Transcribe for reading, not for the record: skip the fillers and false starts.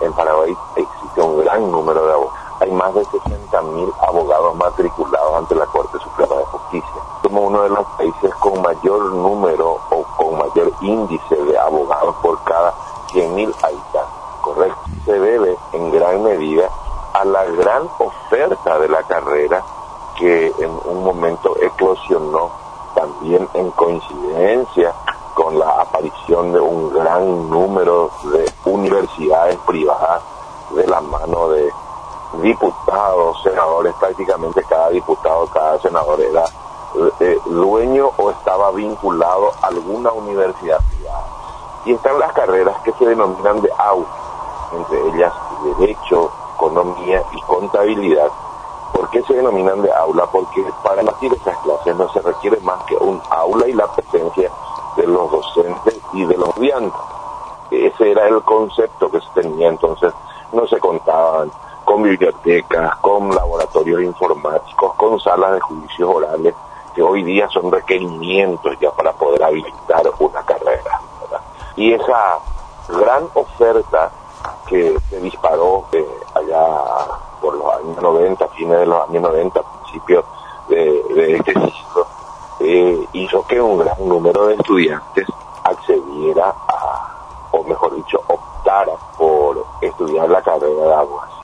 en Paraguay existe un gran número de abogados. Hay más de 60.000 abogados matriculados ante la Corte Suprema de Justicia. Somos uno de los países con mayor número o con mayor índice de abogados por cada 100.000 habitantes, ¿correcto? Se debe en gran medida a la gran oferta de la carrera que en un momento eclosionó también en coincidencia con la aparición de un gran número de universidades privadas de la mano de diputados, senadores. Prácticamente cada diputado, cada senador era dueño o estaba vinculado a alguna universidad privada. Y están las carreras que se denominan de aula, entre ellas Derecho, Economía y Contabilidad. ¿Por qué se denominan de aula? Porque para impartir esas clases no se requiere más que un aula y la presencia de los docentes y de los estudiantes. Ese era el concepto que se tenía. Entonces no se contaban con bibliotecas, con laboratorios informáticos, con salas de juicios orales, que hoy día son requerimientos ya para poder habilitar una carrera, ¿verdad? Y esa gran oferta que se disparó allá por los años 90, fines de los años 90, principios de este siglo, hizo que un gran número de estudiantes accediera a, o mejor dicho, optara por estudiar la carrera de abogados.